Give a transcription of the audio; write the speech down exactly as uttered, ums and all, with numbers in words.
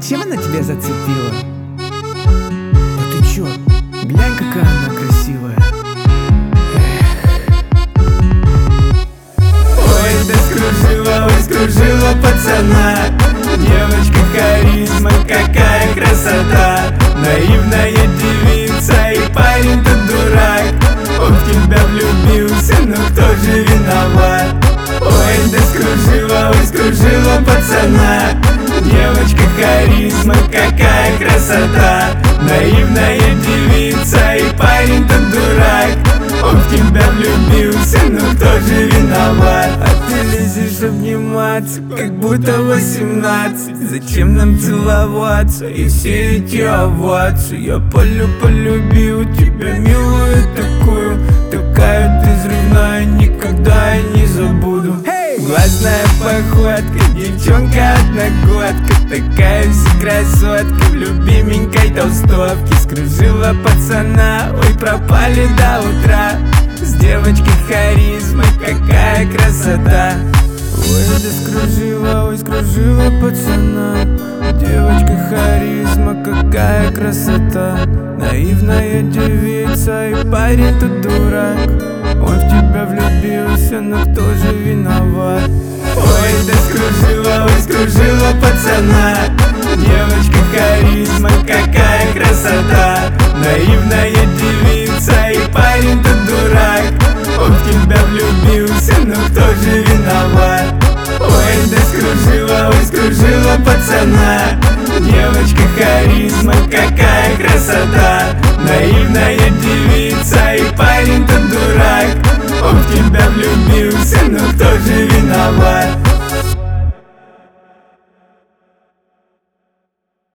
чем она тебя зацепила? А ты чё? Глянь, какая она красивая. Ой, ты скружила, ой, скружила пацана. Девочка харизма, какая красота. Наивная девица и парень тот дурак. Он в тебя влюбился, но кто же виноват? Ой, ты скружила, ой, скружила пацана. Девочка харизма, какая красота. Наивная девица и парень тот дурак. Он в тебя влюбился, но кто же виноват? А ты лезешь обниматься, как будто восемнадцать. Зачем нам целоваться и все эти овации? Я полю полюбил тебя, милую такую. Такая ты взрывная, никогда я не забуду. Классная походка, девчонка одногодка. Такая вся красотка в любименькой толстовке. Скружила пацана, ой, пропали до утра. С девочкой харизмой, какая красота. Ой, да скружила, ой, скружила пацана. Девочка харизма, какая красота. Наивная девица и парень тут дурак. Он в тебя влюбился, но кто же виноват? Ой, да скружила, ой, скружила пацана. Девочка харизма, какая красота. Наивная девица и парень тут дурак. Он в тебя влюбился, но кто же виноват? Ой, да скружила, ой, скружила пацана. Девочка харизма, какая красота. Наивная девица и парень тот дурак. Он в тебя влюбился, но кто же виноват?